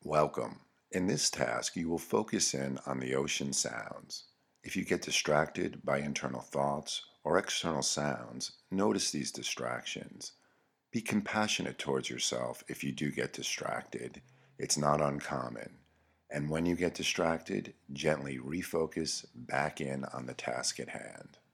Welcome. In this task, you will focus in on the ocean sounds. If you get distracted by internal thoughts or external sounds, notice these distractions. Be compassionate towards yourself if you do get distracted. It's not uncommon. And when you get distracted, gently refocus back in on the task at hand.